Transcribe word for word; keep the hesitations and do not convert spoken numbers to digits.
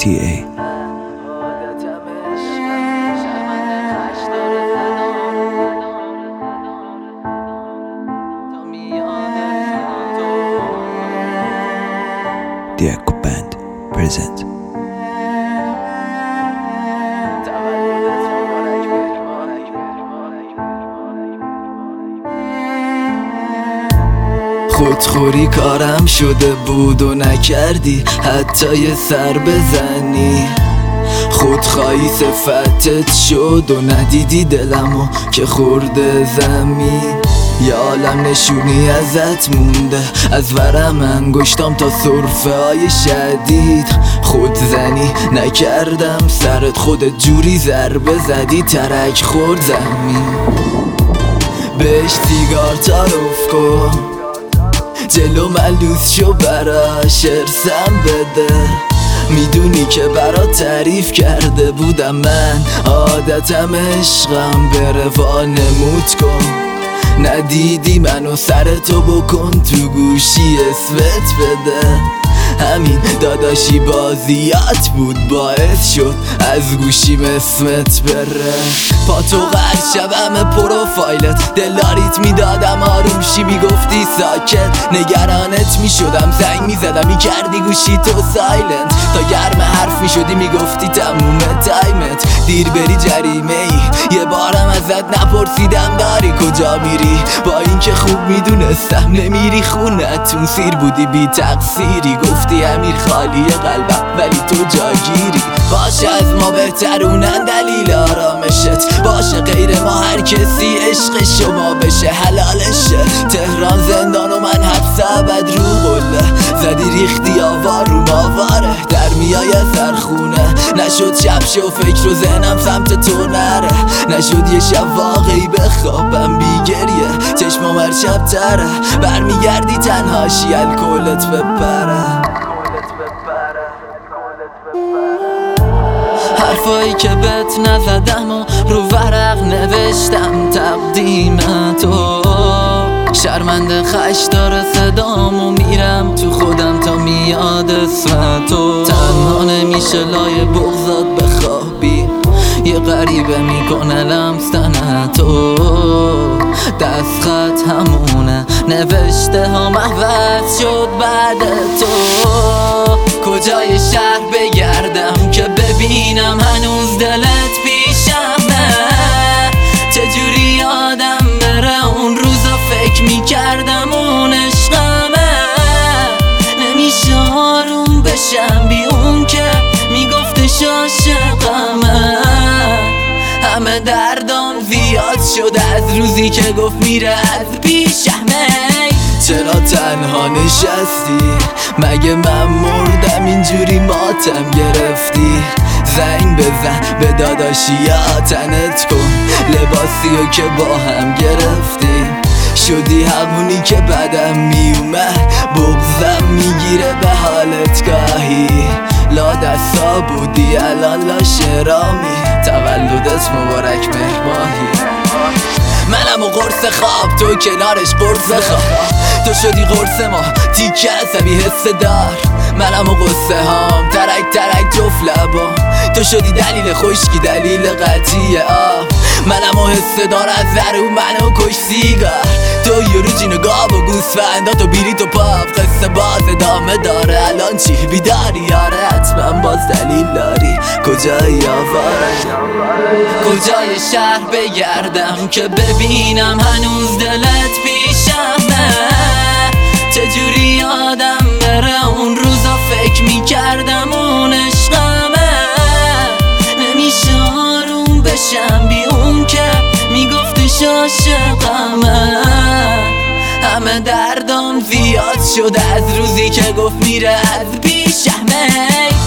تی ای. The Echo Band present. خودخوری کارم شده بود و نکردی حتی یه سر بزنی. خودخواهی صفتت شد و ندیدی دلمو که خورده زمین. یه عالم نشونی ازت مونده، از ورم انگشتام تا سرفه های شدید. خودزنی نکردم سرت، خودت جوری ضربه زدی ترک خورد زمین. بهش سیگار تعارف کن، جلو ملوس شو براش ارسم بده. میدونی که برات تعریف کرده بودم من، عادتم عشقم بره وانمود کن. ندیدی منو سرتو بکن تو گوشی اسمت بده. همین داداشی بازیات بود باعث شد از گوشیم اسمت بره. پا تو قد شبم پروفایلت دلاریت میدادم آرومشی میگفتی ساکت. نگرانت میشدم زنگ میزدم میکردی گوشی تو سایلنت. تا گرم حرف میشدی میگفتی تموم تایمت. دیر بری جریمه ای، یه بارم ازت نپرسیدم داری کجا میری. با اینکه خوب میدونستم نمیری خونتون، سیر بودی بی تقصیری. گفتی امیر خالی قلبم ولی تو جاگیری. باشه از ما بهترونن دلیل آرامشت، باشه غیر ما هر کسی عشق شما بشه حلالشه. تهران زندان و من حبس ابد رو قله. زدی ریختی آوار رو ماواره، در میای سرخونه. نشد شب شو فکر و ذهنم سمت تو نره. نشد یه شب واقعی بخوابم بی گریه، چشمام هر شب تره. برمیگردی تنهاشی الکلت بپره. حرفایی که بهت نزدم و رو ورق نوشتم تقدیم تو. شرمنده خش داره صدامو میرم تو خودم تا میاد اسم تو. تنها نمیشه لای بغضات بخوابی، یه غریبه میکنه لمستن تو. دست خط همونه، نوشته ها عوض شد بعد تو. کجای شهر بگردم که ببینم هنوز دلت پیشمه. چجوری یادم بره اون روزا فکر میکردم اون عشقمه. نمیشه آروم بشم بی اون که میگفتش عاشقمه. همه دردام زیاد شده از روزی که گفت میره از پیشمه. چرا تنها نشستی؟ مگه من مردم اینجوری ماتم گرفتی؟ زنگ بزن به داداشی یا تنت کن لباسیو که با هم گرفتیم. شدی همونی که بدم میومد، بغضم میگیره به حالت گاهی. لا دستا بودی الان لا شرامی، تولدت مبارک مهرماهی. منم و قرص خواب تو کنارش قرص خواب. تو شدی قرص ما تیکه عصبی حس دار. منم و قصه هام ترک ترک جفت لبا. تو شدی دلیل خشکی دلیل قطعی آب. منم و حس دار از ذرو منو کش سیگار. تو یه رو جین و گاب و گوسفندا تو بیری تو پاپ. قصه باز ادامه داره الان چی بیداری یاره. حتما باز دلیل داری کجایی آواره. کجای شهر بگردم که ببینم هنوز دلت پیشمه. چجوری یادم بره اون روزا فکر میکردم اون عشقمه. نمیشه آروم بشم بی اون که میگفتش عاشقمه. همه دردام زیاد شده از روزی که گفت میره از پیشمه.